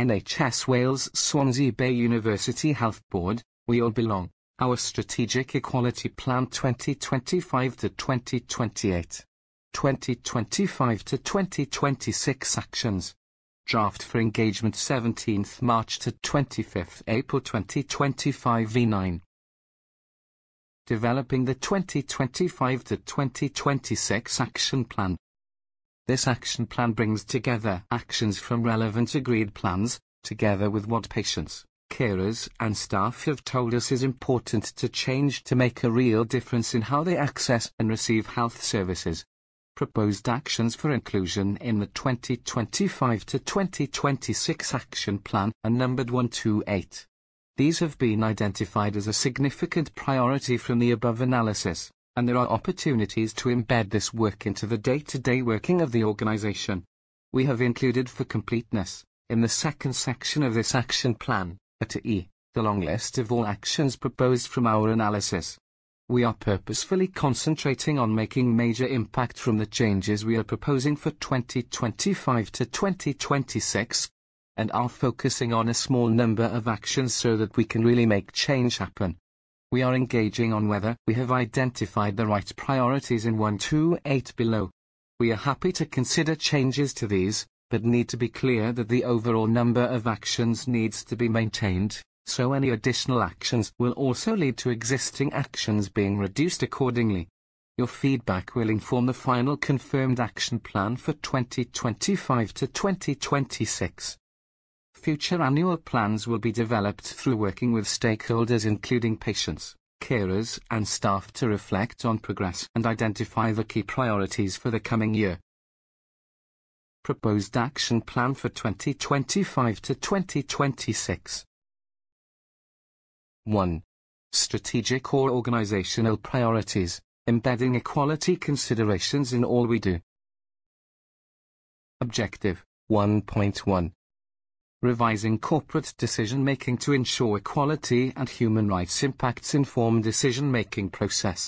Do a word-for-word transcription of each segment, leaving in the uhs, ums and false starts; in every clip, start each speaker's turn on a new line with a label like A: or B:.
A: N H S Wales Swansea Bay University Health Board, We All Belong, our Strategic Equality Plan twenty twenty-five to twenty twenty-eight. twenty twenty-five to twenty twenty-six Actions. Draft for engagement seventeenth March to twenty-fifth April twenty twenty-five V nine. Developing the twenty twenty-five to twenty twenty-six Action Plan. This action plan brings together actions from relevant agreed plans, together with what patients, carers and staff have told us is important to change to make a real difference in how they access and receive health services. Proposed actions for inclusion in the twenty twenty-five to twenty twenty-six Action Plan are numbered one to eight. These have been identified as a significant priority from the above analysis, and there are opportunities to embed this work into the day-to-day working of the organization. We have included for completeness, in the second section of this action plan, at E, the long list of all actions proposed from our analysis. We are purposefully concentrating on making major impact from the changes we are proposing for twenty twenty-five to twenty twenty-six, and are focusing on a small number of actions so that we can really make change happen. We are engaging on whether we have identified the right priorities in one to eight below. We are happy to consider changes to these, but need to be clear that the overall number of actions needs to be maintained, so any additional actions will also lead to existing actions being reduced accordingly. Your feedback will inform the final confirmed action plan for twenty twenty-five to twenty twenty-six. Future annual plans will be developed through working with stakeholders including patients, carers and staff to reflect on progress and identify the key priorities for the coming year. Proposed Action Plan for twenty twenty-five to twenty twenty-six. one. Strategic or organizational priorities, embedding equality considerations in all we do. Objective one point one. Revising corporate decision-making to ensure equality and human rights impacts inform decision-making process.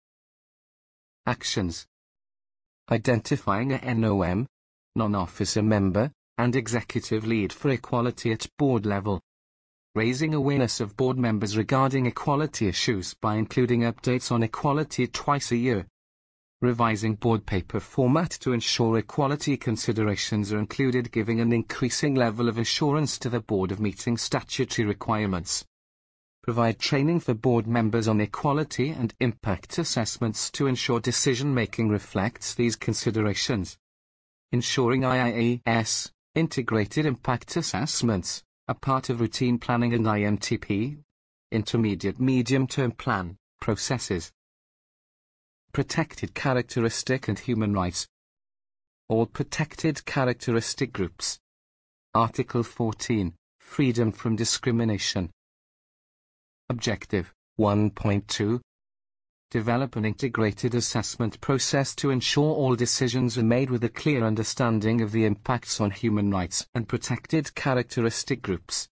A: Actions. Identifying a N O M, non-officer member, and executive lead for equality at board level. Raising awareness of board members regarding equality issues by including updates on equality twice a year. Revising board paper format to ensure equality considerations are included, giving an increasing level of assurance to the board of meeting statutory requirements. Provide training for board members on equality and impact assessments to ensure decision-making reflects these considerations. Ensuring I I A S, integrated impact assessments, are part of routine planning and I M T P, intermediate medium-term plan, processes. Protected characteristic and human rights. All protected characteristic groups. Article fourteen, freedom from discrimination. Objective one point two. Develop an integrated assessment process to ensure all decisions are made with a clear understanding of the impacts on human rights and protected characteristic groups.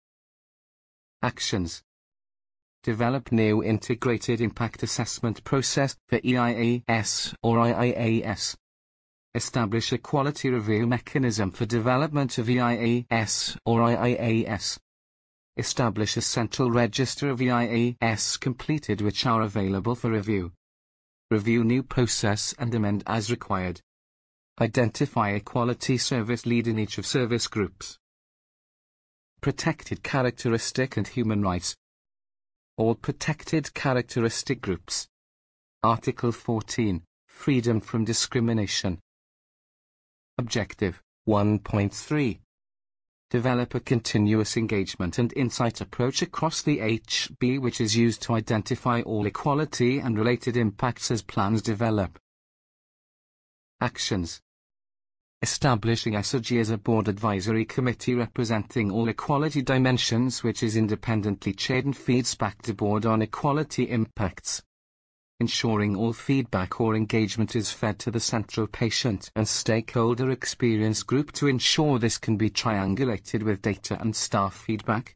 A: Actions. Develop new integrated impact assessment process for E I A S or I I A S. Establish a quality review mechanism for development of E I A S or I I A S. Establish a central register of E I A S completed which are available for review. Review new process and amend as required. Identify a quality service lead in each of service groups. Protected characteristic and human rights. All protected characteristic groups. Article fourteen, freedom from discrimination. Objective one point three. Develop a continuous engagement and insight approach across the H B which is used to identify all equality and related impacts as plans develop. Actions. Establishing S A G as a board advisory committee representing all equality dimensions which is independently chaired and feeds back to board on equality impacts. Ensuring all feedback or engagement is fed to the central patient and stakeholder experience group to ensure this can be triangulated with data and staff feedback.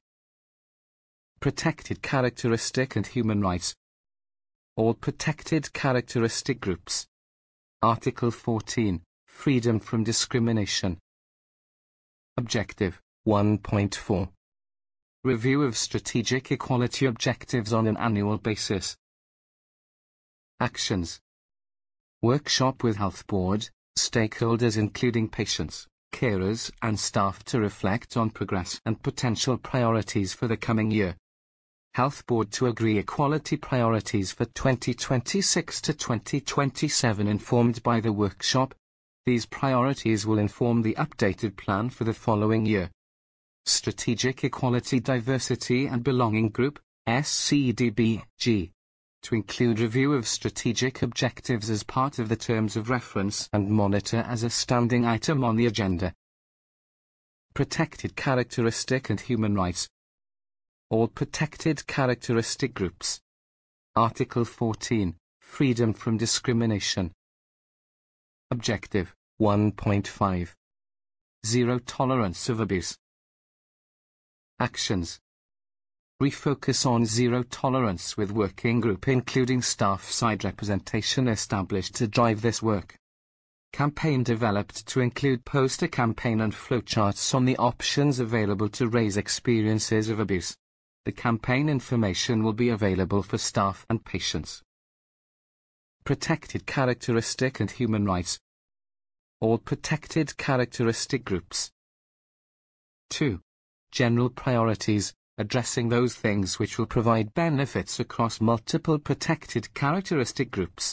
A: Protected characteristic and human rights. All protected characteristic groups. Article fourteen, freedom from discrimination. Objective one point four. Review of strategic equality objectives on an annual basis. Actions. Workshop with Health Board, stakeholders including patients, carers and staff to reflect on progress and potential priorities for the coming year. Health Board to agree equality priorities for twenty twenty-six to twenty twenty-seven informed by the workshop. These priorities will inform the updated plan for the following year. Strategic Equality Diversity and Belonging Group, S C D B G. To include review of strategic objectives as part of the terms of reference and monitor as a standing item on the agenda. Protected characteristic and human rights. All protected characteristic groups. Article fourteen, Freedom from discrimination. Objective, one point five. Zero tolerance of abuse. Actions. Refocus on zero tolerance with working group including staff side representation established to drive this work. Campaign developed to include poster campaign and flowcharts on the options available to raise experiences of abuse. The campaign information will be available for staff and patients. Protected characteristic and human rights. All protected characteristic groups. two. General priorities, addressing those things which will provide benefits across multiple protected characteristic groups.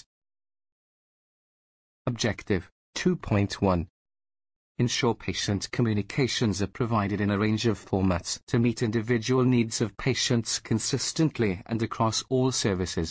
A: Objective, two point one. Ensure patient communications are provided in a range of formats to meet individual needs of patients consistently and across all services.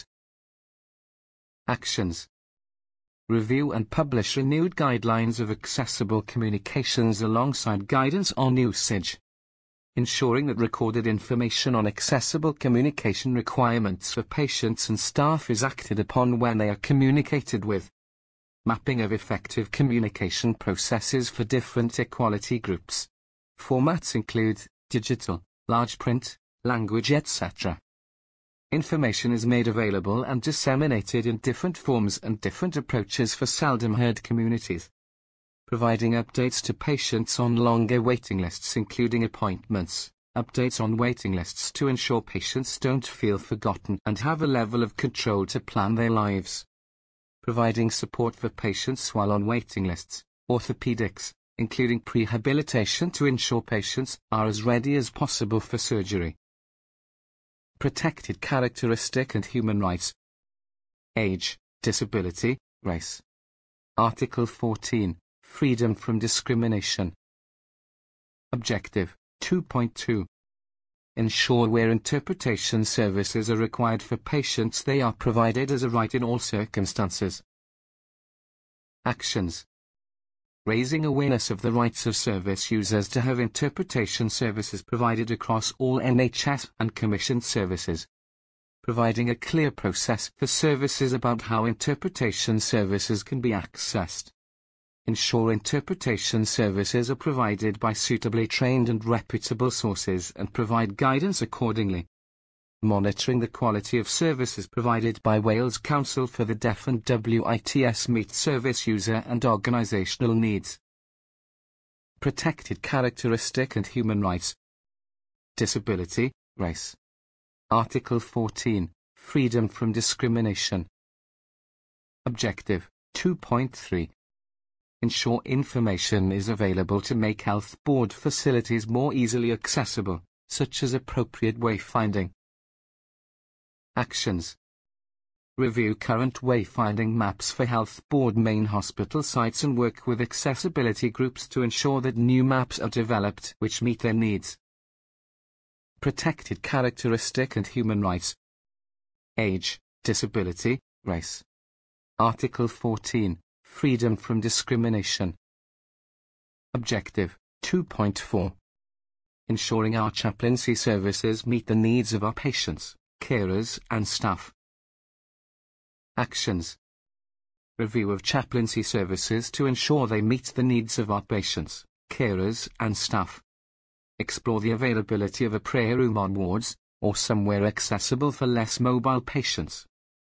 A: Actions. Review and publish renewed guidelines of accessible communications alongside guidance on usage. Ensuring that recorded information on accessible communication requirements for patients and staff is acted upon when they are communicated with. Mapping of effective communication processes for different equality groups. Formats include digital, large print, language, et cetera. Information is made available and disseminated in different forms and different approaches for seldom heard communities. Providing updates to patients on longer waiting lists including appointments, updates on waiting lists to ensure patients don't feel forgotten and have a level of control to plan their lives. Providing support for patients while on waiting lists, orthopedics, including prehabilitation to ensure patients are as ready as possible for surgery. Protected characteristic and human rights. Age, disability, race. Article fourteen, Freedom from discrimination. Objective, two point two. Ensure where interpretation services are required for patients they are provided as a right in all circumstances. Actions. Raising awareness of the rights of service users to have interpretation services provided across all N H S and commissioned services. Providing a clear process for services about how interpretation services can be accessed. Ensure interpretation services are provided by suitably trained and reputable sources and provide guidance accordingly. Monitoring the quality of services provided by Wales Council for the Deaf and W I T S meet service user and organisational needs. Protected characteristic and human rights. Disability, race. Article fourteen, Freedom from discrimination. Objective, two point three. Ensure information is available to make Health Board facilities more easily accessible, such as appropriate wayfinding. Actions. Review current wayfinding maps for Health Board main hospital sites and work with accessibility groups to ensure that new maps are developed which meet their needs. Protected characteristic and human rights. Age, disability, race. Article fourteen. Freedom from discrimination. Objective, two point four. Ensuring our chaplaincy services meet the needs of our patients, carers and staff. Actions. Review of chaplaincy services to ensure they meet the needs of our patients, carers and staff. Explore the availability of a prayer room on wards, or somewhere accessible for less mobile patients.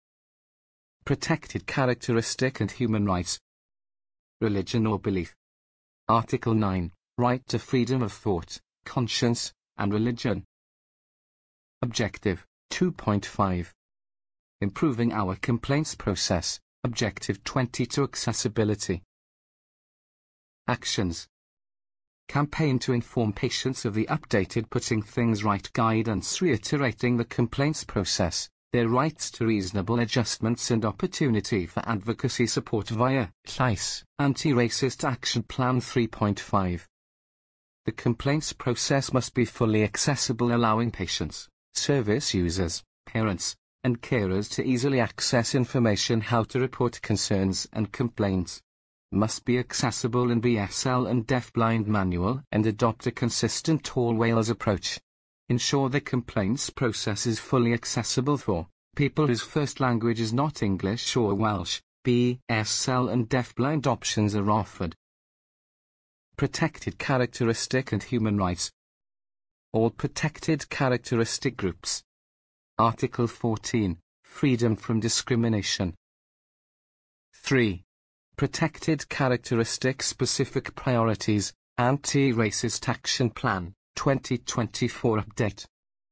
A: Protected characteristic and human rights. Religion or belief. Article nine, Right to freedom of thought, conscience, and religion. Objective two point five. Improving our complaints process. Objective twenty-two. Accessibility. Actions. Campaign to inform patients of the updated Putting Things Right guidance, reiterating the complaints process, their rights to reasonable adjustments and opportunity for advocacy support via Llais Anti-Racist Action Plan three point five. The complaints process must be fully accessible, allowing patients, service users, parents, and carers to easily access information how to report concerns and complaints. Must be accessible in B S L and deafblind manual, and adopt a consistent all Wales approach. Ensure the complaints process is fully accessible for people whose first language is not English or Welsh. B S L and deafblind options are offered. Protected characteristic and human rights. All protected characteristic groups. Article fourteen. Freedom from discrimination. three. Protected characteristic specific priorities. Anti-Racist Action Plan twenty twenty-four update.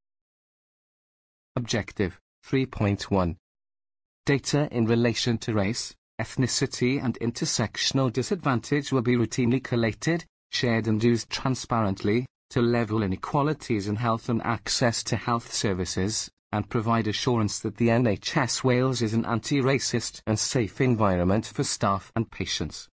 A: Objective three point one. Data in relation to race, ethnicity and intersectional disadvantage will be routinely collated, shared and used transparently, to level inequalities in health and access to health services, and provide assurance that the N H S Wales is an anti-racist and safe environment for staff and patients.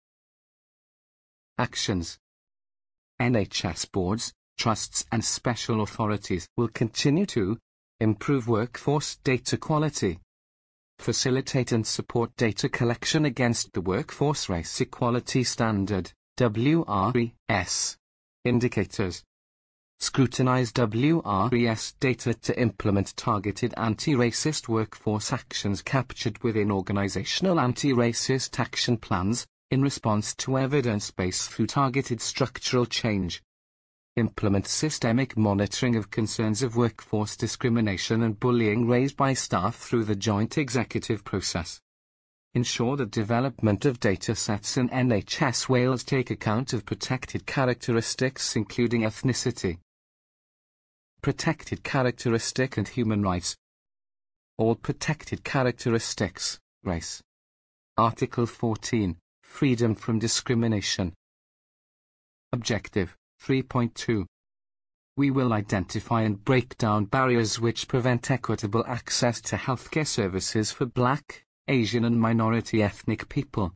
A: Actions. N H S boards, trusts and special authorities will continue to improve workforce data quality, facilitate and support data collection against the Workforce Race Equality Standard W R E S indicators, scrutinize W R E S data to implement targeted anti-racist workforce actions captured within organizational anti-racist action plans, in response to evidence-based through targeted structural change. Implement systemic monitoring of concerns of workforce discrimination and bullying raised by staff through the joint executive process. Ensure the development of data sets in N H S Wales take account of protected characteristics including ethnicity. Protected characteristic and human rights. All protected characteristics, race. Article fourteen. Freedom from discrimination. Objective three point two. We will identify and break down barriers which prevent equitable access to healthcare services for Black, Asian and minority ethnic people.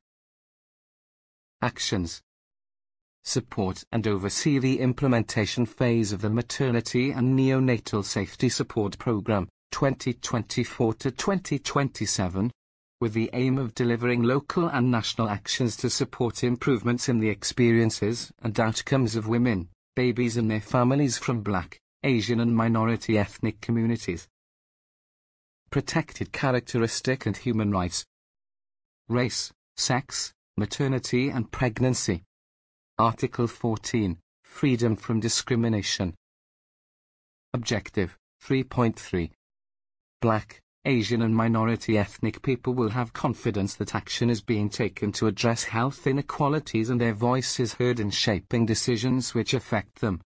A: Actions. Support and oversee the implementation phase of the Maternity and Neonatal Safety Support Programme, twenty twenty-four to twenty twenty-seven, with the aim of delivering local and national actions to support improvements in the experiences and outcomes of women, babies and their families from Black, Asian and minority ethnic communities. Protected characteristic and human rights. Race, sex, maternity and pregnancy. Article fourteen. Freedom from discrimination. Objective three point three. Black, Asian and minority ethnic people will have confidence that action is being taken to address health inequalities and their voice is heard in shaping decisions which affect them.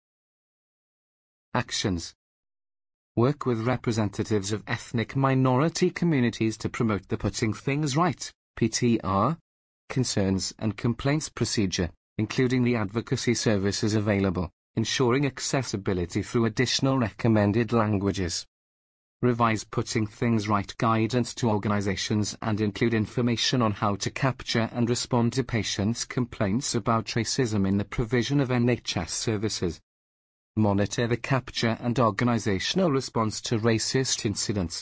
A: Actions. Work with representatives of ethnic minority communities to promote the Putting Things Right P T R concerns and complaints procedure, including the advocacy services available, ensuring accessibility through additional recommended languages. Revise Putting Things Right guidance to organizations and include information on how to capture and respond to patients' complaints about racism in the provision of N H S services. Monitor the capture and organizational response to racist incidents.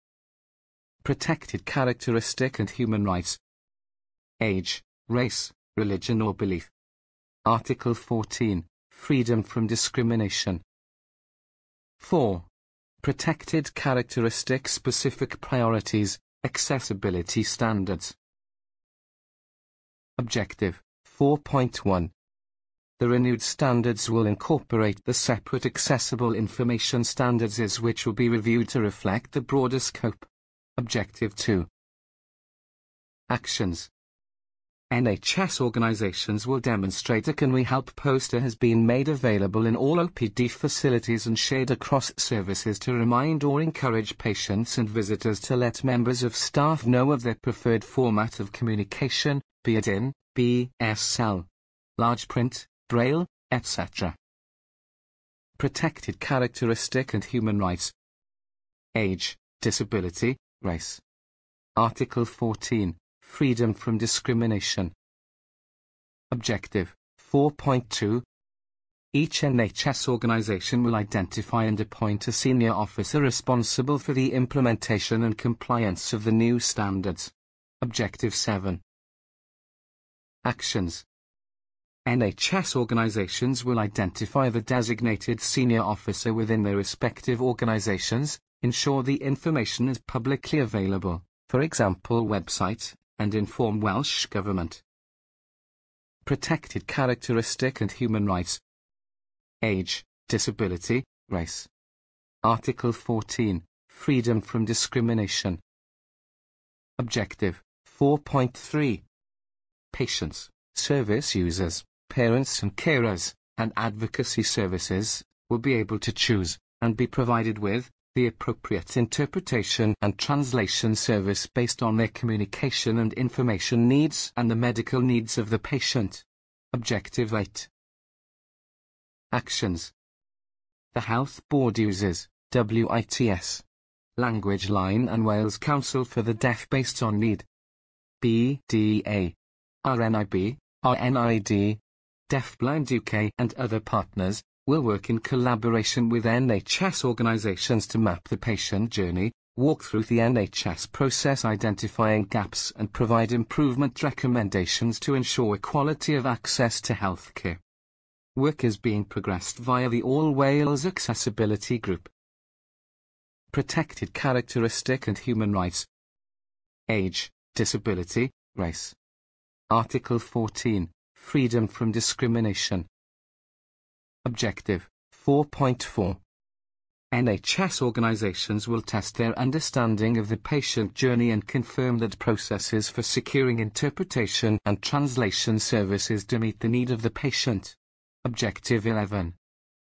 A: Protected characteristic and human rights. Age, race, religion or belief. Article fourteen. Freedom from discrimination. four. Protected characteristic specific priorities, accessibility standards. Objective four point one. The renewed standards will incorporate the separate accessible information standards as which will be reviewed to reflect the broader scope. Objective two. Actions. N H S organisations will demonstrate a Can We Help poster has been made available in all O P D facilities and shared across services to remind or encourage patients and visitors to let members of staff know of their preferred format of communication, be it in, B S L, large print, braille, et cetera. Protected characteristic and human rights. Age, disability, race. Article fourteen. Freedom from discrimination. Objective four point two. Each N H S organisation will identify and appoint a senior officer responsible for the implementation and compliance of the new standards. Objective seven. Actions. N H S organisations will identify the designated senior officer within their respective organisations, ensure the information is publicly available, for example website, and inform Welsh Government. Protected characteristic and human rights. Age, disability, race. Article fourteen. Freedom from discrimination. Objective four point three. Patients, service users, parents and carers, and advocacy services will be able to choose, and be provided with, the appropriate interpretation and translation service based on their communication and information needs and the medical needs of the patient. Objective eight. Actions. The Health Board uses W I T S, Language Line and Wales Council for the Deaf based on need. B D A, R N I B, R N I D, Deafblind U K and other partners will work in collaboration with N H S organisations to map the patient journey, walk through the N H S process identifying gaps and provide improvement recommendations to ensure quality of access to healthcare. Work is being progressed via the All Wales Accessibility Group. Protected characteristic and human rights. Age, disability, race. Article fourteen. Freedom from discrimination. Objective four point four. N H S organisations will test their understanding of the patient journey and confirm that processes for securing interpretation and translation services do meet the need of the patient. Objective eleven.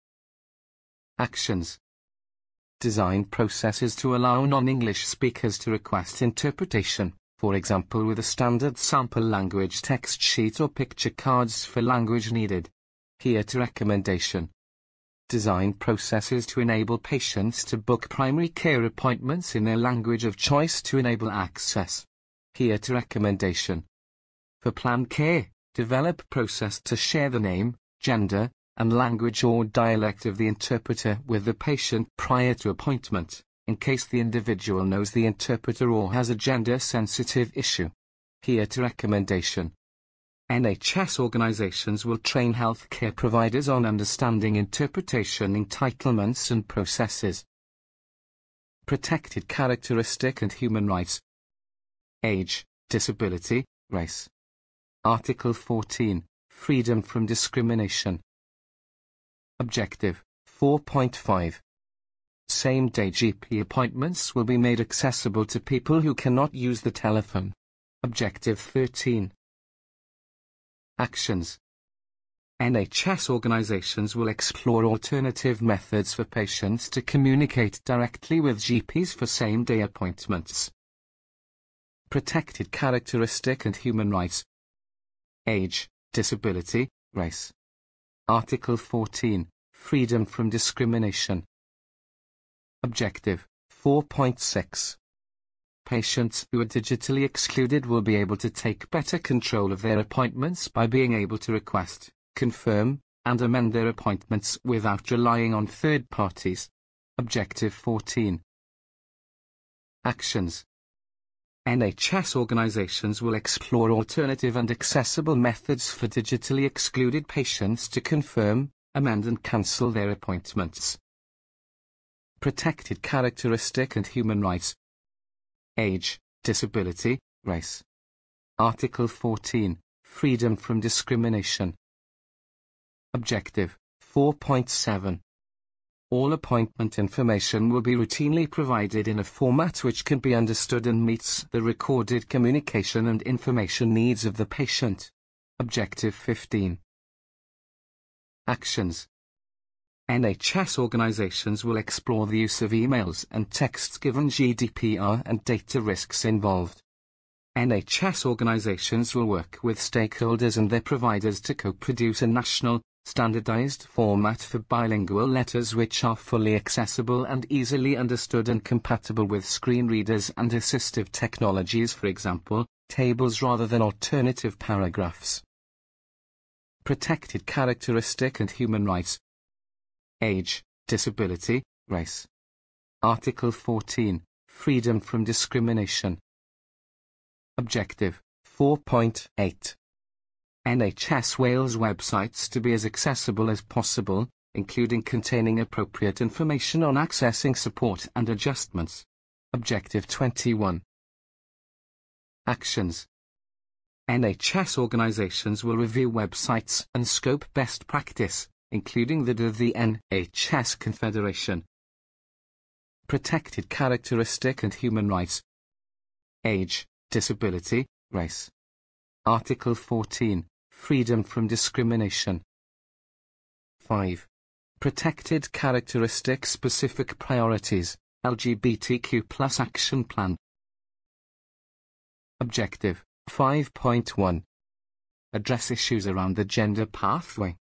A: Actions. Design processes to allow non-English speakers to request interpretation, for example with a standard sample language text sheet or picture cards for language needed. Here to recommendation. Design processes to enable patients to book primary care appointments in their language of choice to enable access. Here to recommendation. For planned care, develop process to share the name, gender, and language or dialect of the interpreter with the patient prior to appointment, in case the individual knows the interpreter or has a gender-sensitive issue. Here to recommendation. N H S organisations will train healthcare providers on understanding interpretation entitlements and processes. Protected characteristic and human rights. Age, disability, race. Article fourteen. Freedom from discrimination. Objective four point five. Same-day G P appointments will be made accessible to people who cannot use the telephone. Objective thirteen. Actions. N H S organisations will explore alternative methods for patients to communicate directly with G Ps for same-day appointments. Protected characteristic and human rights. Age, disability, race. Article fourteen. Freedom from discrimination. Objective four point six. Patients who are digitally excluded will be able to take better control of their appointments by being able to request, confirm, and amend their appointments without relying on third parties. Objective fourteen. Actions. N H S organisations will explore alternative and accessible methods for digitally excluded patients to confirm, amend and cancel their appointments. Protected characteristic and human rights. Age, disability, race. Article fourteen. Freedom from discrimination. Objective four point seven. All appointment information will be routinely provided in a format which can be understood and meets the recorded communication and information needs of the patient. Objective fifteen. Actions. N H S organisations will explore the use of emails and texts given G D P R and data risks involved. N H S organisations will work with stakeholders and their providers to co-produce a national, standardised format for bilingual letters which are fully accessible and easily understood and compatible with screen readers and assistive technologies, for example, tables rather than alternative paragraphs. Protected characteristic and human rights. Age, disability, race. Article fourteen, freedom from discrimination. Objective four point eight. N H S Wales websites to be as accessible as possible, including containing appropriate information on accessing support and adjustments. Objective twenty-one. Actions. N H S organisations will review websites and scope best practice, including that of the N H S Confederation. Protected characteristic and human rights. Age, disability, race. Article fourteen, freedom from discrimination. five. Protected characteristic specific priorities, L G B T Q plus action plan. Objective five point one. Address issues around the gender pathway.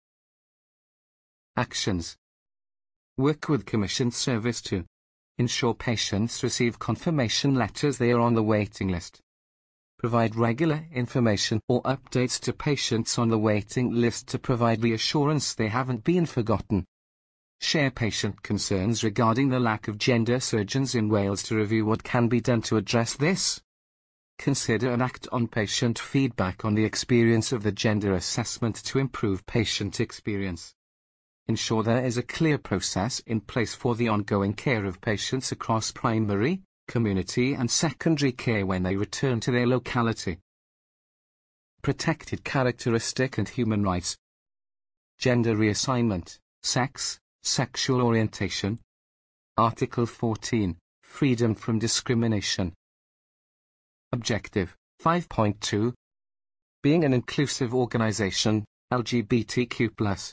A: Actions. Work with Commission Service to ensure patients receive confirmation letters they are on the waiting list. Provide regular information or updates to patients on the waiting list to provide reassurance they haven't been forgotten. Share patient concerns regarding the lack of gender surgeons in Wales to review what can be done to address this. Consider and act on patient feedback on the experience of the gender assessment to improve patient experience. Ensure there is a clear process in place for the ongoing care of patients across primary, community and secondary care when they return to their locality. Protected characteristic and human rights. Gender reassignment, sex, sexual orientation. Article fourteen, freedom from discrimination. Objective five point two. Being an inclusive organisation, L G B T Q plus.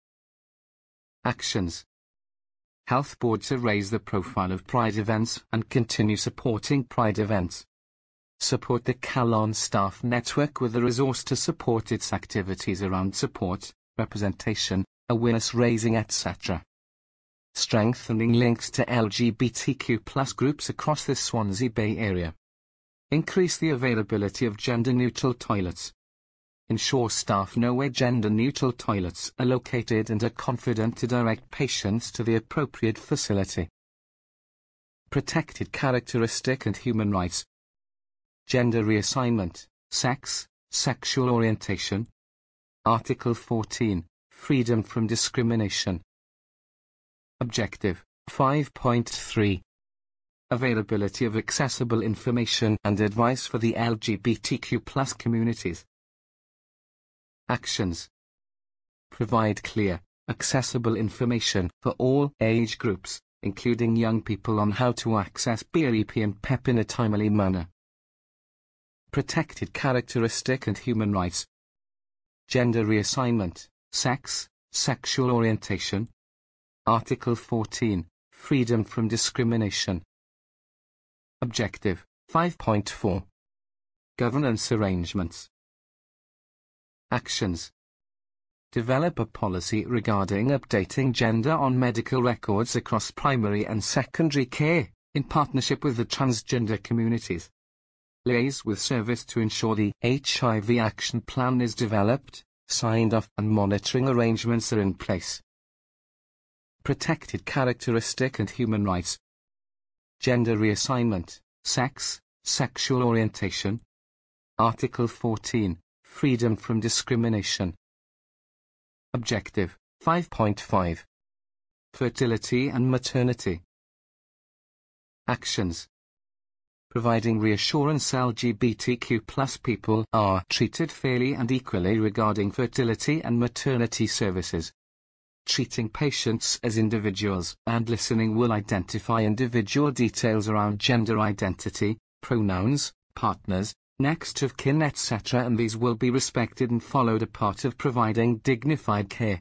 A: Actions. Health board to raise the profile of Pride events and continue supporting Pride events. Support the Calon staff network with a resource to support its activities around support, representation, awareness raising, et cetera. Strengthening links to L G B T Q plus groups across the Swansea Bay area. Increase the availability of gender-neutral toilets. Ensure staff know where gender-neutral toilets are located and are confident to direct patients to the appropriate facility. Protected characteristic and human rights. Gender reassignment, sex, sexual orientation. Article fourteen, freedom from discrimination. Objective five point three. Availability of accessible information and advice for the L G B T Q plus communities. Actions. Provide clear, accessible information for all age groups, including young people, on how to access B R E P and PEP in a timely manner. Protected characteristic and human rights. Gender reassignment, sex, sexual orientation. Article fourteen, freedom from discrimination. Objective five point four. Governance arrangements. Actions. Develop a policy regarding updating gender on medical records across primary and secondary care, in partnership with the transgender communities. Liaise with service to ensure the H I V action plan is developed, signed off, and monitoring arrangements are in place. Protected characteristic and human rights. Gender reassignment, sex, sexual orientation. Article fourteen, freedom from discrimination. Objective five point five. Fertility and maternity. Actions. Providing reassurance L G B T Q plus people are treated fairly and equally regarding fertility and maternity services. treating patients as individuals, and listening will identify individual details around gender identity, pronouns, partners, next of kin, et cetera, and these will be respected and followed, a part of providing dignified care.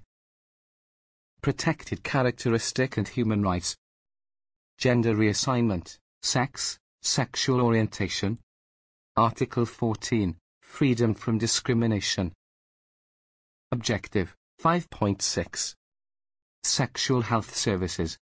A: Protected characteristic and human rights. Gender reassignment, sex, sexual orientation. Article fourteen, freedom from discrimination. Objective, five point six. Sexual health services.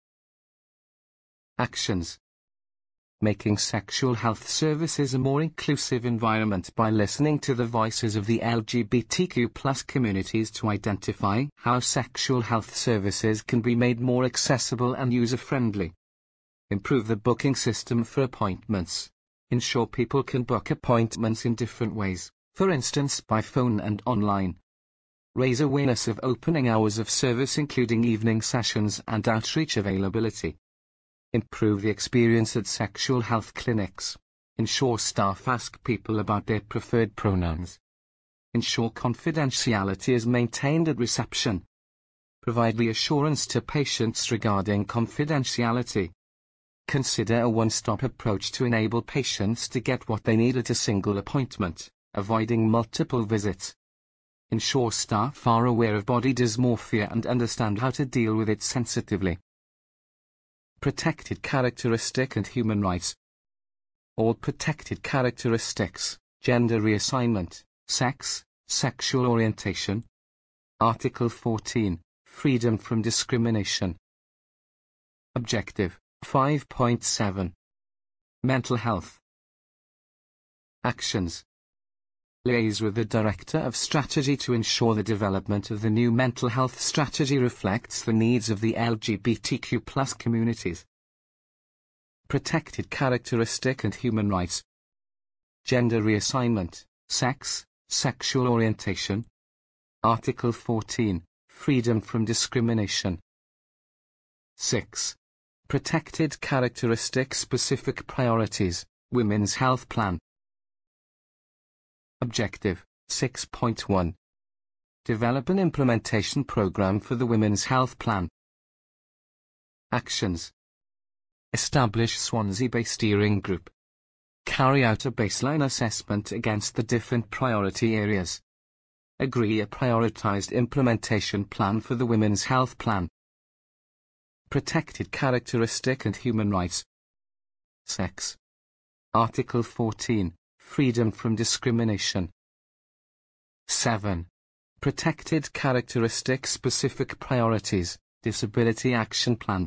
A: Actions. Making sexual health services a more inclusive environment by listening to the voices of the L G B T Q plus communities to identify how sexual health services can be made more accessible and user-friendly. Improve the booking system for appointments. Ensure people can book appointments in different ways, for instance by phone and online. Raise awareness of opening hours of service, including evening sessions and outreach availability. Improve the experience at sexual health clinics. Ensure staff ask people about their preferred pronouns. Ensure confidentiality is maintained at reception. Provide reassurance to patients regarding confidentiality. Consider a one-stop approach to enable patients to get what they need at a single appointment, avoiding multiple visits. Ensure staff are aware of body dysmorphia and understand how to deal with it sensitively. Protected characteristic and human rights. All protected characteristics, gender reassignment, sex, sexual orientation. Article fourteen, freedom from discrimination. Objective, five point seven. Mental health. Actions. Liaise with the Director of Strategy to ensure the development of the new mental health strategy reflects the needs of the L G B T Q plus communities. Protected characteristic and human rights. Gender reassignment, sex, sexual orientation. Article fourteen, freedom from discrimination. six. Protected characteristic specific priorities, Women's Health Plan. Objective, six point one. Develop an implementation program for the Women's Health Plan. Actions. Establish Swansea-based steering group. Carry out a baseline assessment against the different priority areas. Agree a prioritized implementation plan for the Women's Health Plan. Protected characteristic and human rights. Sex. Article fourteen. Freedom from discrimination. seven. Protected characteristic specific priorities, Disability Action Plan.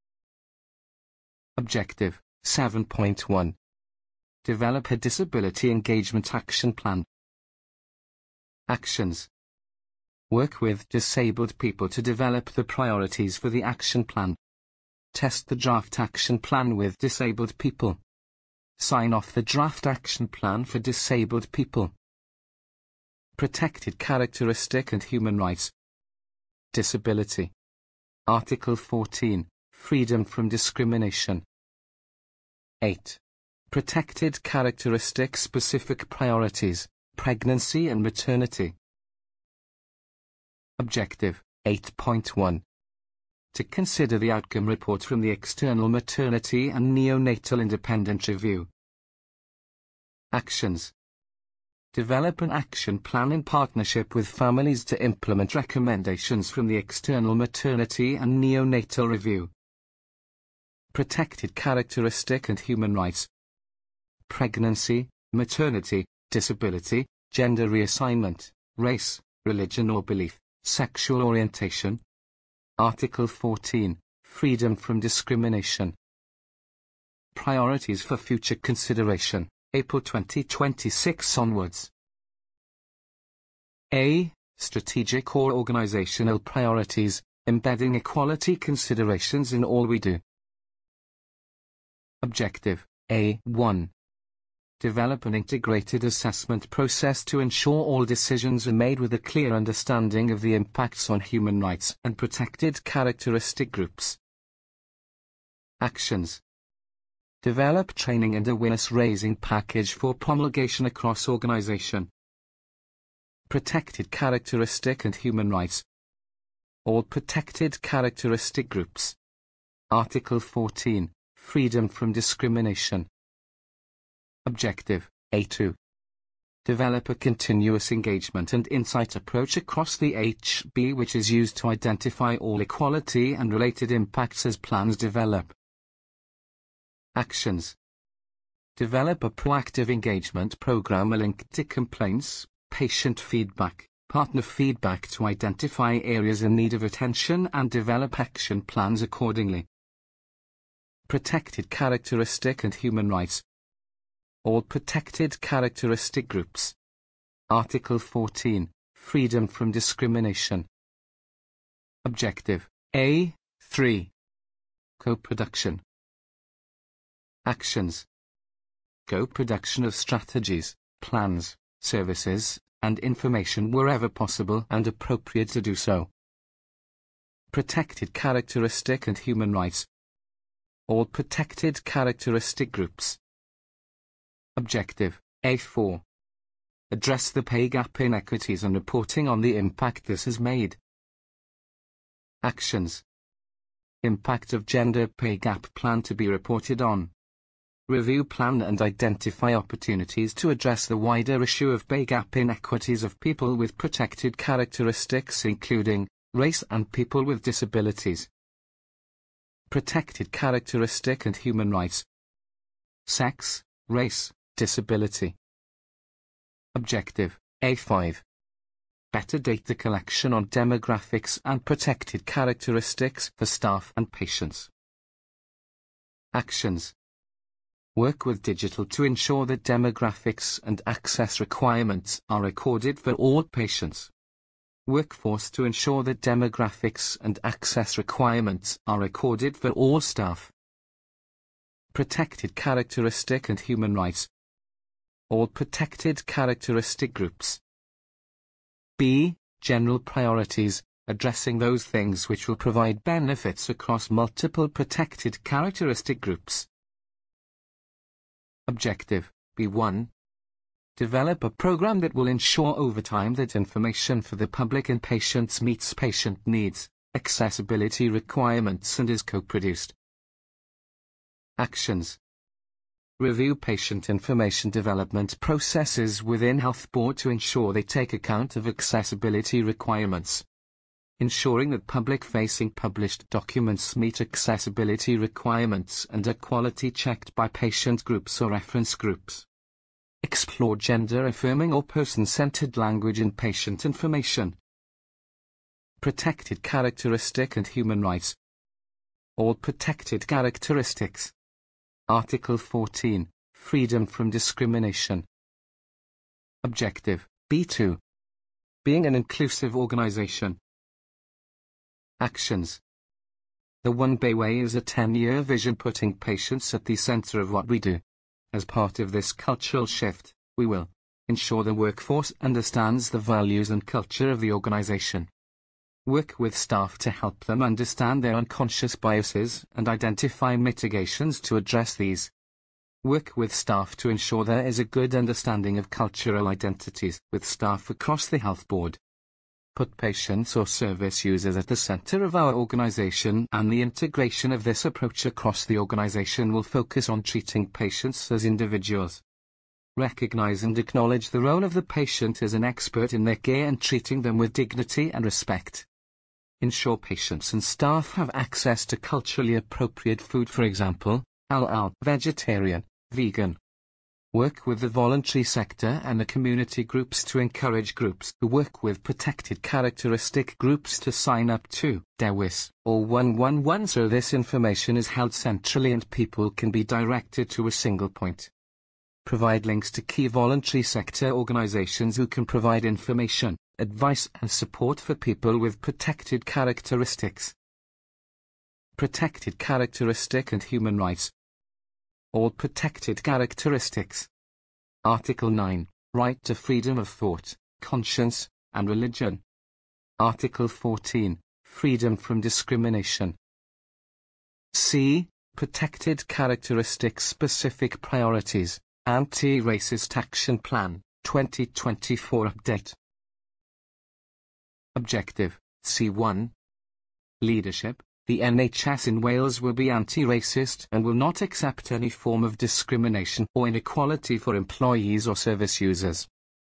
A: Objective, seven point one. Develop a Disability Engagement Action Plan. Actions. Work with disabled people to develop the priorities for the action plan. Test the draft action plan with disabled people. Sign off the draft action plan for disabled people. Protected characteristic and human rights. Disability. Article fourteen. Freedom from discrimination. eight. Protected characteristic specific priorities, pregnancy and maternity. Objective, eight point one. To consider the outcome report from the External Maternity and Neonatal Independent Review. Actions. Develop an action plan in partnership with families to implement recommendations from the External Maternity and Neonatal Review. Protected characteristic and human rights. Pregnancy, maternity, disability, gender reassignment, race, religion or belief, sexual orientation. Article fourteen. Freedom from discrimination. Priorities for future consideration, April twenty twenty-six onwards. A. Strategic or organizational priorities, embedding equality considerations in all we do. Objective, A one. Develop an integrated assessment process to ensure all decisions are made with a clear understanding of the impacts on human rights and protected characteristic groups. Actions. Develop training and awareness-raising package for promulgation across organization. Protected characteristic and human rights. All protected characteristic groups. Article fourteen. Freedom from discrimination. Objective A two. Develop a continuous engagement and insight approach across the H B which is used to identify all equality and related impacts as plans develop. Actions. Develop a proactive engagement program linked to complaints, patient feedback, partner feedback to identify areas in need of attention and develop action plans accordingly. Protected characteristic and human rights. All protected characteristic groups. Article fourteen. Freedom from discrimination. Objective A three. Co-production. Actions. Co-production of strategies, plans, services, and information wherever possible and appropriate to do so. Protected characteristic and human rights. All protected characteristic groups. Objective A four. Address the pay gap inequities and reporting on the impact this has made. Actions. Impact of gender pay gap plan to be reported on. Review plan and identify opportunities to address the wider issue of pay gap inequities of people with protected characteristics including race and people with disabilities. Protected characteristic and human rights. Sex, race, disability. Objective A five. Better data collection on demographics and protected characteristics for staff and patients. Actions. Work with digital to ensure that demographics and access requirements are recorded for all patients. Workforce to ensure that demographics and access requirements are recorded for all staff. Protected characteristic and human rights. All protected characteristic groups. B. General priorities, addressing those things which will provide benefits across multiple protected characteristic groups. Objective B one. Develop a program that will ensure over time that information for the public and patients meets patient needs, accessibility requirements and is co-produced. Actions. Review patient information development processes within Health Board to ensure they take account of accessibility requirements. Ensuring that public-facing published documents meet accessibility requirements and are quality-checked by patient groups or reference groups. Explore gender-affirming or person-centered language in patient information. Protected characteristic and human rights. All protected characteristics. Article fourteen. Freedom from discrimination. Objective B two. Being an inclusive organization. Actions. The One Bay Way is a ten-year vision putting patients at the center of what we do. As part of this cultural shift, we will ensure the workforce understands the values and culture of the organization. Work with staff to help them understand their unconscious biases and identify mitigations to address these. Work with staff to ensure there is a good understanding of cultural identities with staff across the Health Board. Put patients or service users at the center of our organization, and the integration of this approach across the organization will focus on treating patients as individuals. Recognize and acknowledge the role of the patient as an expert in their care and treating them with dignity and respect. Ensure patients and staff have access to culturally appropriate food, for example, halal, vegetarian, vegan. Work with the voluntary sector and the community groups to encourage groups who work with protected characteristic groups to sign up to DEWIS or one one one so this information is held centrally and people can be directed to a single point. Provide links to key voluntary sector organizations who can provide information, advice and support for people with protected characteristics. Protected characteristic and human rights. All protected characteristics. Article nine. Right to freedom of thought, conscience, and religion. Article fourteen. Freedom from discrimination. C. Protected characteristics specific priorities, Anti-Racist Action Plan, twenty twenty-four update. Objective, C one. Leadership. The N H S in Wales will be anti-racist and will not accept any form of discrimination or inequality for employees or service users.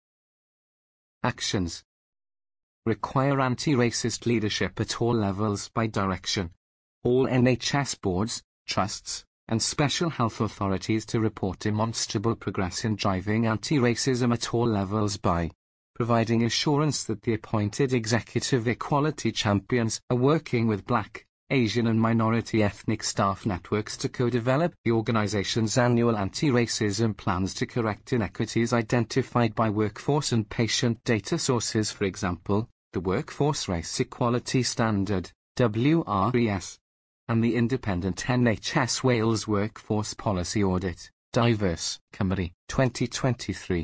A: Actions. Require anti-racist leadership at all levels by direction. All N H S boards, trusts, and special health authorities to report demonstrable progress in driving anti-racism at all levels by providing assurance that the appointed executive equality champions are working with Black, Asian and minority ethnic staff networks to co-develop the organization's annual anti-racism plans to correct inequities identified by workforce and patient data sources, for example, the Workforce Race Equality Standard, W R E S, and the Independent N H S Wales Workforce Policy Audit, Diverse Cymru, twenty twenty-three.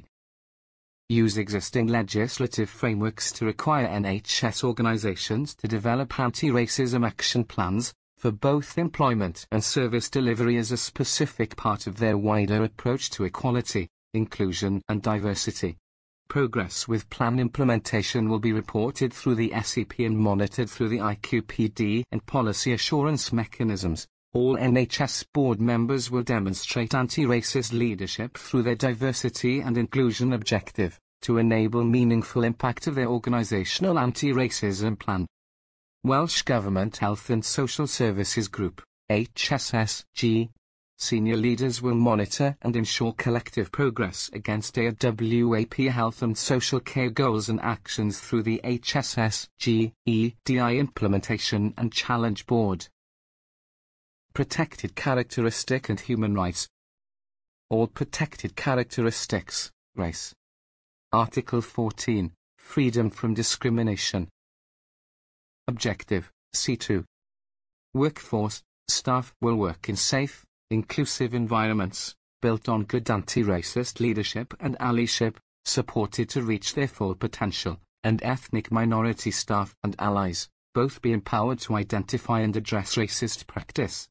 A: Use existing legislative frameworks to require N H S organisations to develop anti-racism action plans, for both employment and service delivery as a specific part of their wider approach to equality, inclusion and diversity. Progress with plan implementation will be reported through the S E P and monitored through the I Q P D and policy assurance mechanisms. All N H S board members will demonstrate anti-racist leadership through their diversity and inclusion objective, to enable meaningful impact of their organisational anti-racism plan. Welsh Government Health and Social Services Group, H S S G. Senior leaders will monitor and ensure collective progress against A W A P health and social care goals and actions through the H S S G E D I Implementation and Challenge Board. Protected characteristic and human rights. All protected characteristics, race. Article fourteen, freedom from discrimination. Objective, C two. Workforce, staff will work in safe, inclusive environments, built on good anti-racist leadership and allyship, supported to reach their full potential, and ethnic minority staff and allies, both be empowered to identify and address racist practice.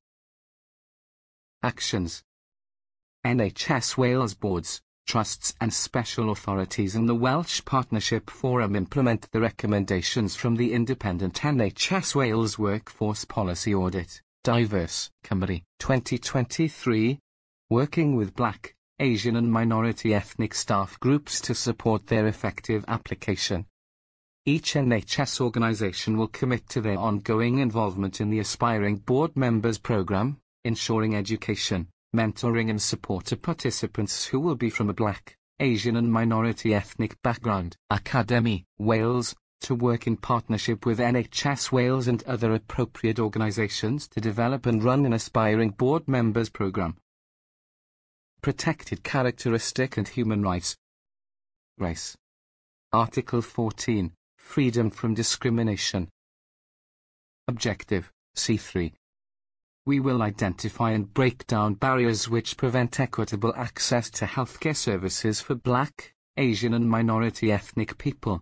A: Actions. N H S Wales boards, trusts and special authorities and the Welsh Partnership Forum implement the recommendations from the Independent N H S Wales Workforce Policy Audit, Diverse Cymru, twenty twenty-three, working with Black, Asian and minority ethnic staff groups to support their effective application. Each N H S organisation will commit to their ongoing involvement in the Aspiring Board Members Programme, ensuring education, mentoring and support to participants who will be from a Black, Asian and minority ethnic background. Academy, Wales, to work in partnership with N H S Wales and other appropriate organisations to develop and run an Aspiring Board Members Programme. Protected characteristic and human rights. Race. Article fourteen, freedom from discrimination. Objective, C three. We will identify and break down barriers which prevent equitable access to healthcare services for Black, Asian and minority ethnic people.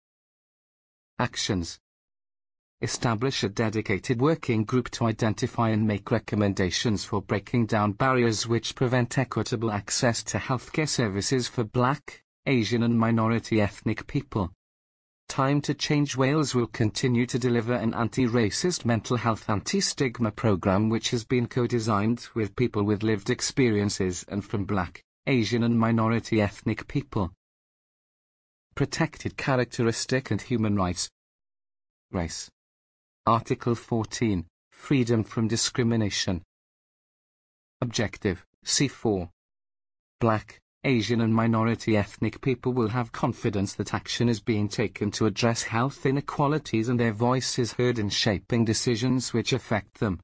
A: Actions. Establish a dedicated working group to identify and make recommendations for breaking down barriers which prevent equitable access to healthcare services for Black, Asian and minority ethnic people. Time to Change Wales will continue to deliver an anti-racist mental health anti-stigma programme which has been co-designed with people with lived experiences and from Black, Asian and minority ethnic people. Protected characteristic and human rights. Race. Article fourteen, freedom from discrimination. Objective, C four. Black, Asian and minority ethnic people will have confidence that action is being taken to address health inequalities and their voice is heard in shaping decisions which affect them.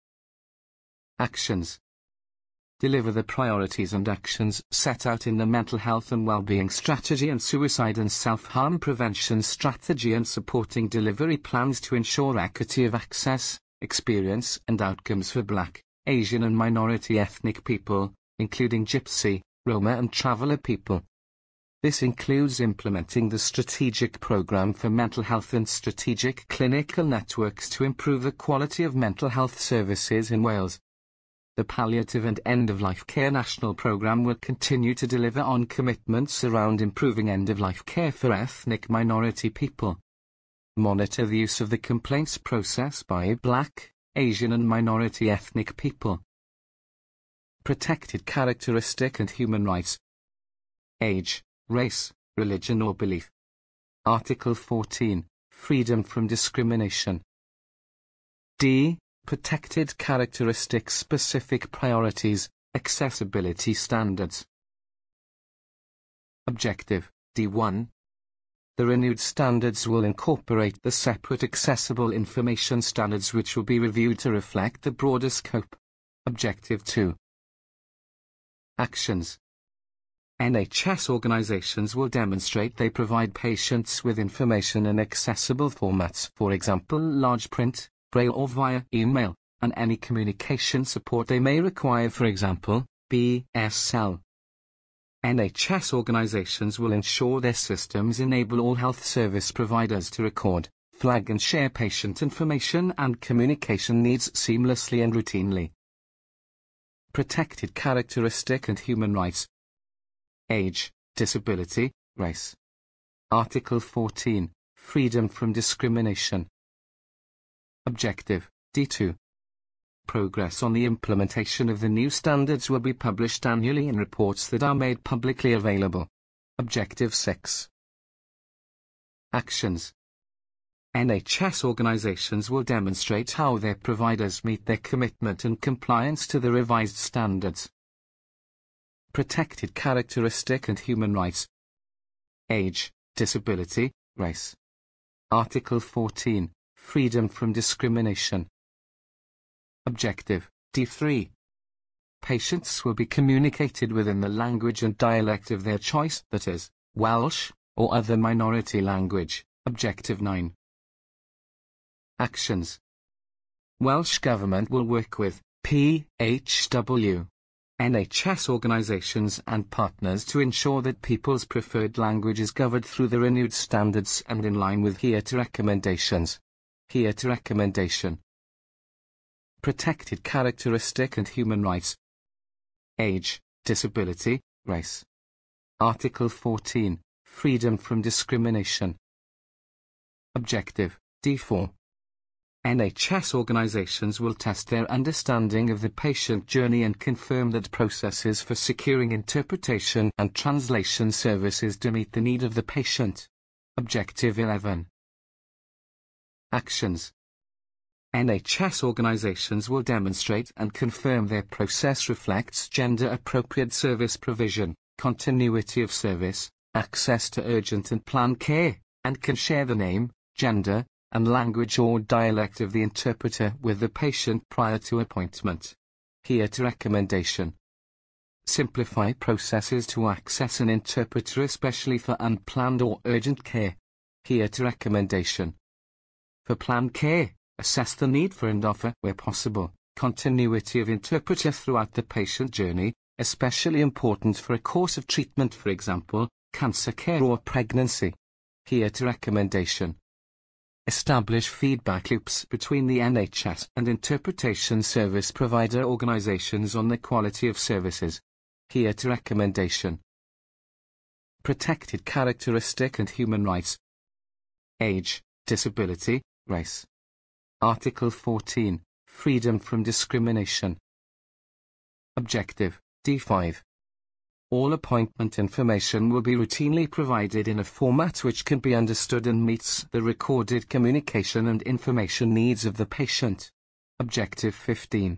A: Actions. Deliver the priorities and actions set out in the Mental Health and Wellbeing Strategy and Suicide and Self-Harm Prevention Strategy and supporting delivery plans to ensure equity of access, experience and outcomes for Black, Asian and minority ethnic people, including Gypsy, Roma and Traveller people. This includes implementing the Strategic Programme for Mental Health and strategic clinical networks to improve the quality of mental health services in Wales. The Palliative and End-of-Life Care National Programme will continue to deliver on commitments around improving end-of-life care for ethnic minority people. Monitor the use of the complaints process by Black, Asian and minority ethnic people. Protected characteristic and human rights. Age, race, religion or belief. Article fourteen. Freedom from discrimination. D. Protected characteristics, specific priorities, accessibility standards. Objective, D one. The renewed standards will incorporate the separate accessible information standards which will be reviewed to reflect the broader scope. Objective two. Actions. N H S organizations will demonstrate they provide patients with information in accessible formats, for example large print, braille or via email, and any communication support they may require, for example, B S L. N H S organizations will ensure their systems enable all health service providers to record, flag and share patient information and communication needs seamlessly and routinely. Protected characteristic and human rights. Age, disability, race. Article fourteen. Freedom from discrimination. Objective, D two. Progress on the implementation of the new standards will be published annually in reports that are made publicly available. Objective six. Actions. N H S organizations will demonstrate how their providers meet their commitment and compliance to the revised standards. Protected characteristic and human rights. Age, disability, race. Article fourteen. Freedom from discrimination. Objective, D three. Patients will be communicated with in the language and dialect of their choice, that is, Welsh, or other minority language. Objective nine. Actions. Welsh Government will work with P H W, N H S organisations and partners to ensure that people's preferred language is covered through the renewed standards and in line with H I A T recommendations. H I A T recommendation. Protected characteristic and human rights. Age, disability, race. Article fourteen. Freedom from discrimination. Objective, D four. N H S organizations will test their understanding of the patient journey and confirm that processes for securing interpretation and translation services do meet the need of the patient. Objective eleven. Actions. N H S organizations will demonstrate and confirm their process reflects gender-appropriate service provision, continuity of service, access to urgent and planned care, and can share the name, gender, and language or dialect of the interpreter with the patient prior to appointment. H I A T recommendation. Simplify processes to access an interpreter, especially for unplanned or urgent care. H I A T recommendation. For planned care, assess the need for and offer, where possible, continuity of interpreter throughout the patient journey, especially important for a course of treatment, for example, cancer care or pregnancy. H I A T recommendation. Establish feedback loops between the N H S and interpretation service provider organizations on the quality of services. H I A T recommendation. Protected characteristic and human rights. Age, disability, race. Article fourteen. Freedom from discrimination. Objective, D five. All appointment information will be routinely provided in a format which can be understood and meets the recorded communication and information needs of the patient. Objective fifteen.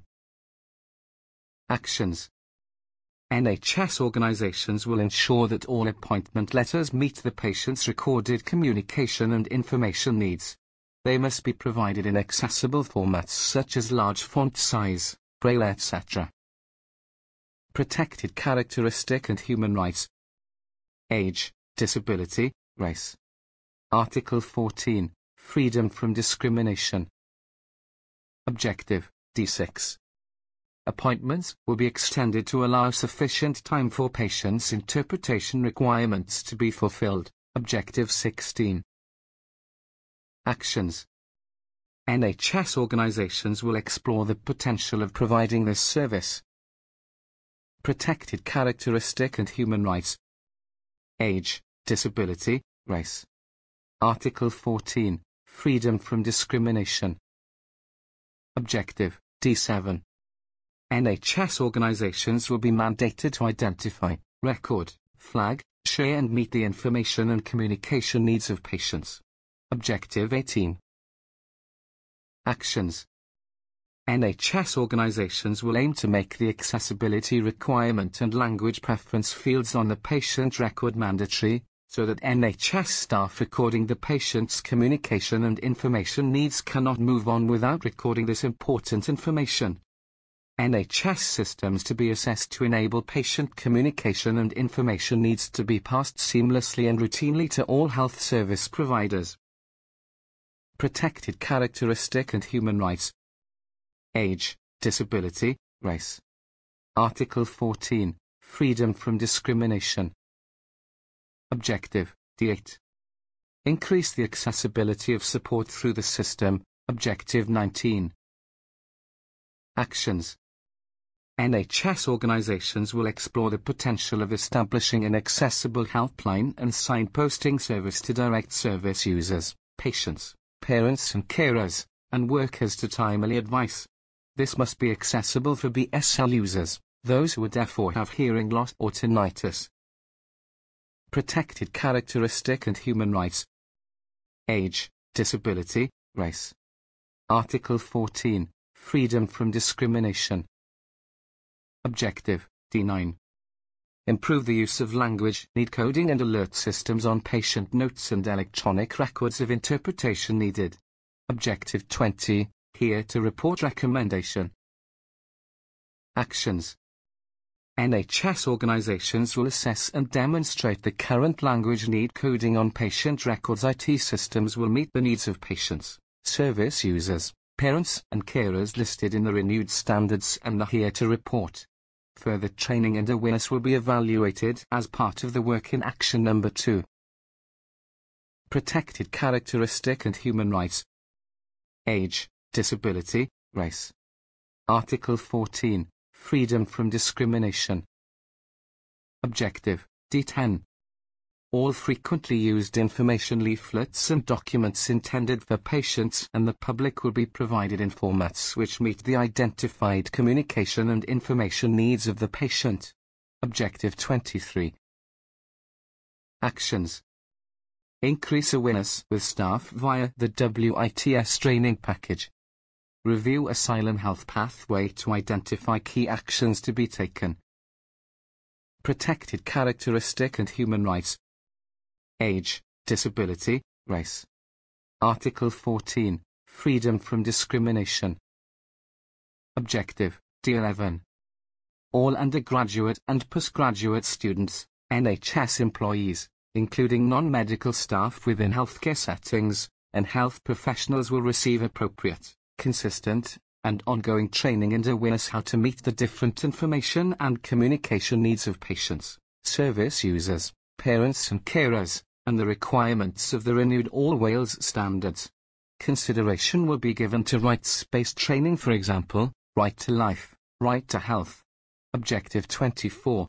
A: Actions. N H S organizations will ensure that all appointment letters meet the patient's recorded communication and information needs. They must be provided in accessible formats such as large font size, braille, et cetera. Protected characteristic and human rights. Age, disability, race. Article fourteen. Freedom from discrimination. Objective, D six. Appointments will be extended to allow sufficient time for patients' interpretation requirements to be fulfilled. Objective sixteen. Actions. N H S organizations will explore the potential of providing this service. Protected characteristic and human rights. Age, disability, race. Article fourteen. freedom from discrimination. Objective, D seven. N H S organisations will be mandated to identify, record, flag, share and meet the information and communication needs of patients. Objective eighteen. Actions. N H S organisations will aim to make the accessibility requirement and language preference fields on the patient record mandatory, so that N H S staff recording the patient's communication and information needs cannot move on without recording this important information. N H S systems to be assessed to enable patient communication and information needs to be passed seamlessly and routinely to all health service providers. Protected characteristic and human rights. Age, disability, race. Article fourteen, freedom from discrimination. Objective, D eight. Increase the accessibility of support through the system. Objective nineteen. Actions. N H S organisations will explore the potential of establishing an accessible helpline and signposting service to direct service users, patients, parents and carers, and workers to timely advice. This must be accessible for B S L users, those who are deaf or have hearing loss or tinnitus. Protected characteristic and human rights. Age, disability, race. Article fourteen, freedom from discrimination. Objective, D nine. Improve the use of language need coding and alert systems on patient notes and electronic records of interpretation needed. Objective twenty, here to report recommendation. Actions. N H S organisations will assess and demonstrate the current language need coding on patient records I T systems will meet the needs of patients, service users, parents and carers listed in the renewed standards and the here to report. Further training and awareness will be evaluated as part of the work in action number two. Protected characteristic and human rights. Age, disability, race. Article fourteen, freedom from discrimination. Objective, D ten. All frequently used information leaflets and documents intended for patients and the public will be provided in formats which meet the identified communication and information needs of the patient. Objective twenty-three. Actions. Increase awareness with staff via the W I T S training package. Review asylum health pathway to identify key actions to be taken. Protected characteristic and human rights. Age, disability, race. Article fourteen, freedom from discrimination. Objective, D eleven. All undergraduate and postgraduate students, N H S employees, including non-medical staff within healthcare settings, and health professionals will receive appropriate, consistent, and ongoing training and awareness how to meet the different information and communication needs of patients, service users, parents and carers, and the requirements of the renewed All Wales standards. Consideration will be given to rights-based training, for example, right to life, right to health. Objective twenty-four.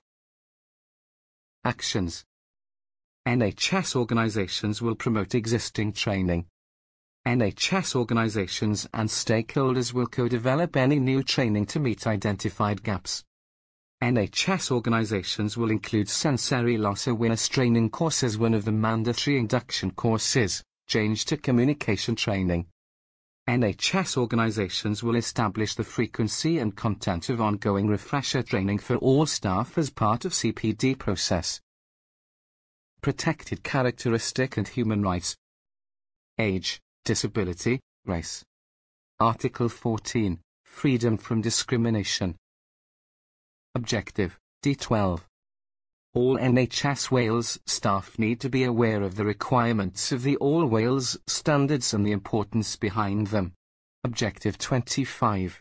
A: Actions. N H S organisations will promote existing training. N H S organisations and stakeholders will co-develop any new training to meet identified gaps. N H S organisations will include sensory loss awareness training course as one of the mandatory induction courses, change to communication training. N H S organisations will establish the frequency and content of ongoing refresher training for all staff as part of C P D process. Protected characteristic and human rights. Age, disability, race. Article fourteen, freedom from discrimination. Objective, D twelve. All N H S Wales staff need to be aware of the requirements of the All Wales standards and the importance behind them. Objective twenty-five.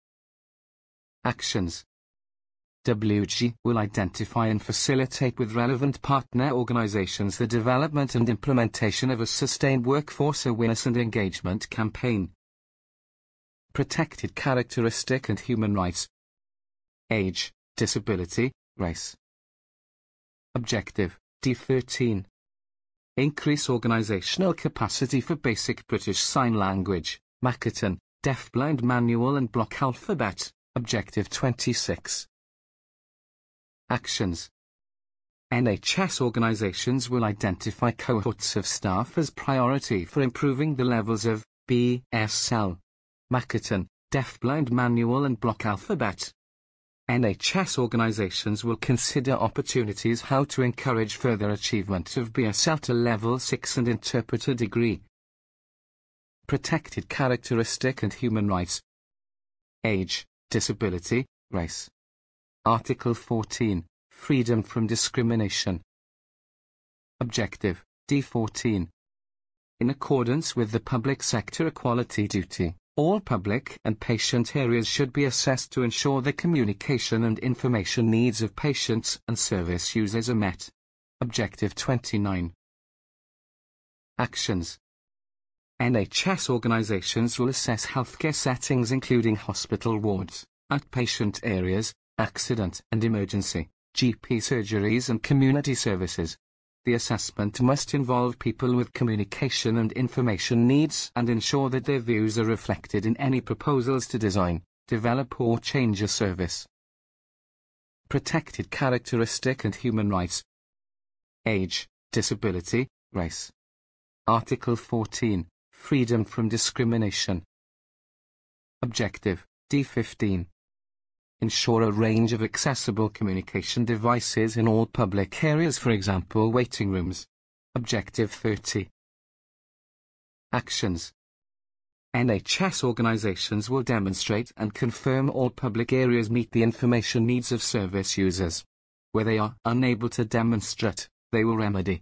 A: Actions. W G will identify and facilitate with relevant partner organisations the development and implementation of a sustained workforce awareness and engagement campaign. Protected characteristic and human rights. Age, disability, race. Objective, D thirteen. Increase organizational capacity for basic British Sign Language, Makaton, Deafblind Manual and Block Alphabet, Objective twenty-six. Actions. N H S organisations will identify cohorts of staff as priority for improving the levels of B S L, Makaton, Deafblind Manual and Block Alphabet. N H S organisations will consider opportunities how to encourage further achievement of B S L to Level six and Interpreter degree. Protected characteristic and human rights. Age, disability, race. Article fourteen. Freedom from discrimination. Objective, D fourteen. In accordance with the Public Sector Equality Duty, all public and patient areas should be assessed to ensure the communication and information needs of patients and service users are met. Objective twenty-nine. Actions. N H S organisations will assess healthcare settings including hospital wards, outpatient areas, accident and emergency, G P surgeries and community services. The assessment must involve people with communication and information needs and ensure that their views are reflected in any proposals to design, develop or change a service. Protected characteristic and human rights. Age, disability, race. Article fourteen. Freedom from discrimination. Objective, D fifteen. Ensure a range of accessible communication devices in all public areas, for example waiting rooms. Objective thirty. Actions. N H S organisations will demonstrate and confirm all public areas meet the information needs of service users. Where they are unable to demonstrate, they will remedy.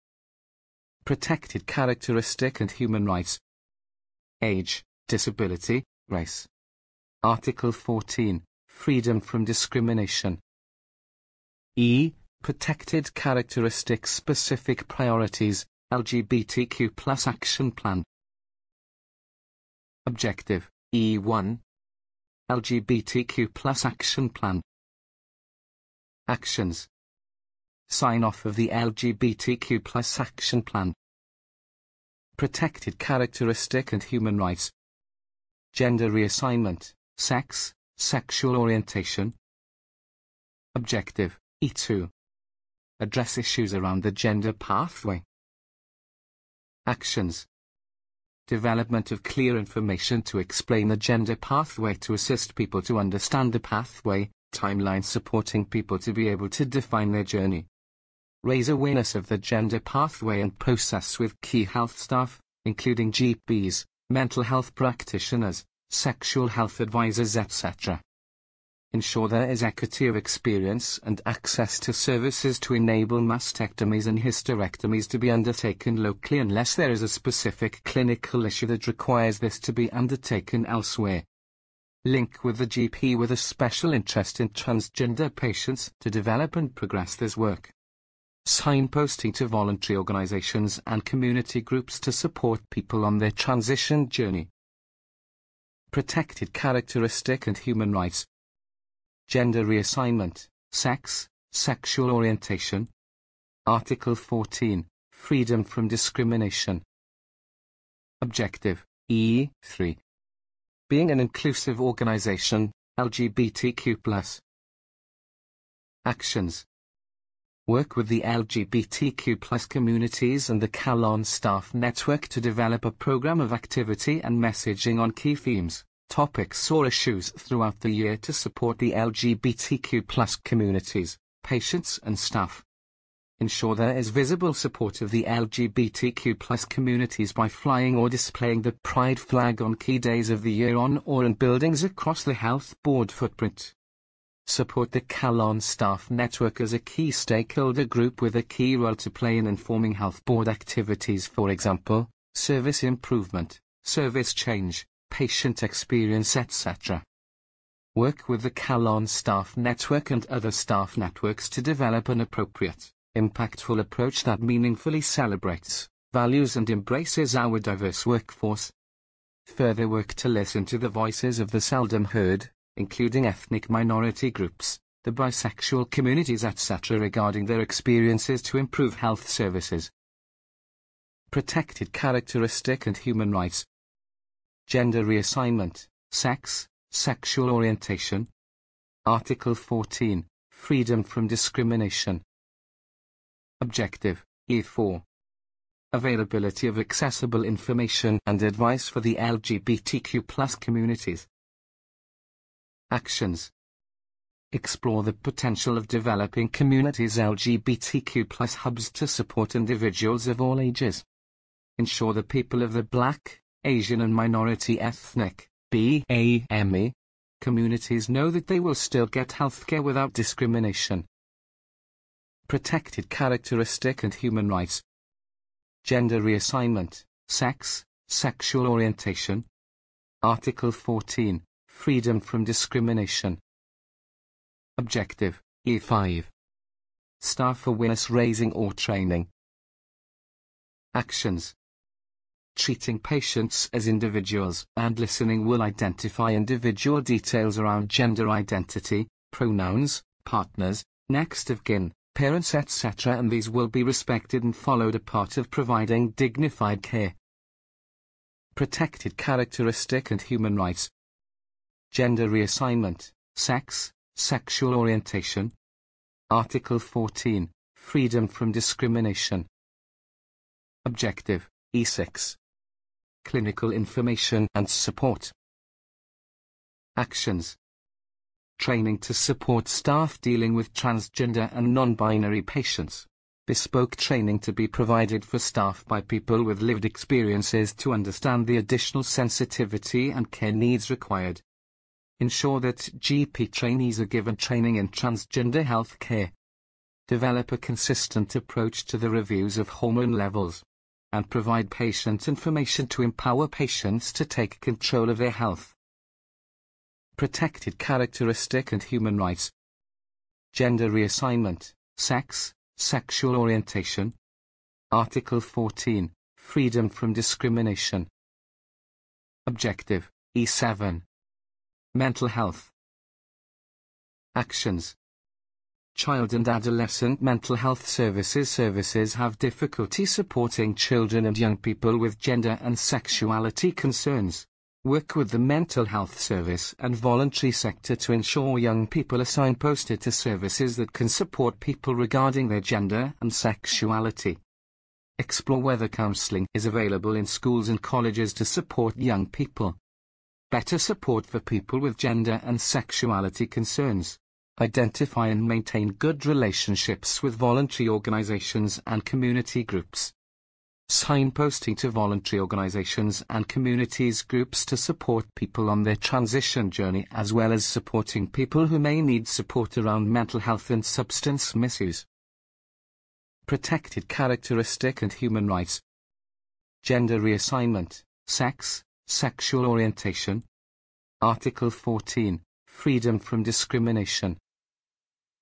A: Protected characteristic and human rights. Age, disability, race. Article fourteen. Freedom from discrimination. E. Protected characteristics specific priorities, L G B T Q plus action plan. Objective, E one. L G B T Q plus action plan. Actions. Sign off of the L G B T Q plus action plan. Protected characteristic and human rights. Gender reassignment, sex, sexual orientation. Objective, E two. Address issues around the gender pathway. Actions. Development of clear information to explain the gender pathway to assist people to understand the pathway, timeline supporting people to be able to define their journey. Raise awareness of the gender pathway and process with key health staff, including G Ps, mental health practitioners, sexual health advisors, et cetera. Ensure there is equity of experience and access to services to enable mastectomies and hysterectomies to be undertaken locally unless there is a specific clinical issue that requires this to be undertaken elsewhere. Link with the G P with a special interest in transgender patients to develop and progress this work. Signposting to voluntary organizations and community groups to support people on their transition journey. Protected characteristic and human rights. Gender reassignment, sex, sexual orientation. Article fourteen. Freedom from discrimination. Objective, E three. Being an inclusive organization, L G B T Q plus. Actions. Work with the L G B T Q plus communities and the Calon staff network to develop a program of activity and messaging on key themes, topics or issues throughout the year to support the L G B T Q plus communities, patients and staff. Ensure there is visible support of the L G B T Q plus communities by flying or displaying the Pride flag on key days of the year on or in buildings across the health board footprint. Support the Calon staff network as a key stakeholder group with a key role to play in informing health board activities, for example, service improvement, service change, patient experience, et cetera. Work with the Calon staff network and other staff networks to develop an appropriate, impactful approach that meaningfully celebrates, values and embraces our diverse workforce. Further work to listen to the voices of the seldom heard, including ethnic minority groups, the bisexual communities, et cetera regarding their experiences to improve health services. Protected characteristic and human rights. Gender reassignment, sex, sexual orientation. Article fourteen, freedom from discrimination. Objective, E four. Availability of accessible information and advice for the L G B T Q plus communities. Actions. Explore the potential of developing communities' L G B T Q plus hubs to support individuals of all ages. Ensure the people of the Black, Asian and minority ethnic, B A M E, communities know that they will still get healthcare without discrimination. Protected characteristic and human rights. Gender reassignment, sex, sexual orientation. Article fourteen, freedom from discrimination. Objective, E five. Staff awareness raising or training. Actions. Treating patients as individuals and listening will identify individual details around gender identity, pronouns, partners, next of kin, parents et cetera and these will be respected and followed, a part of providing dignified care. Protected characteristic and human rights. Gender reassignment, sex, sexual orientation. Article fourteen, freedom from discrimination. Objective, E six. Clinical information and support. Actions. Training to support staff dealing with transgender and non-binary patients. Bespoke training to be provided for staff by people with lived experiences to understand the additional sensitivity and care needs required. Ensure that G P trainees are given training in transgender health care. Develop a consistent approach to the reviews of hormone levels. And provide patient information to empower patients to take control of their health. Protected characteristic and human rights. Gender reassignment, sex, sexual orientation. Article fourteen, freedom from discrimination. Objective, E seven. Mental health. Actions. Child and adolescent mental health services services have difficulty supporting children and young people with gender and sexuality concerns. Work with the mental health service and voluntary sector to ensure young people are signposted to services that can support people regarding their gender and sexuality. Explore whether counseling is available in schools and colleges to support young people. Better support for people with gender and sexuality concerns. Identify and maintain good relationships with voluntary organizations and community groups. Signposting to voluntary organizations and communities groups to support people on their transition journey, as well as supporting people who may need support around mental health and substance misuse. Protected characteristic and human rights. Gender reassignment, sex, sexual orientation. Article fourteen, freedom from discrimination.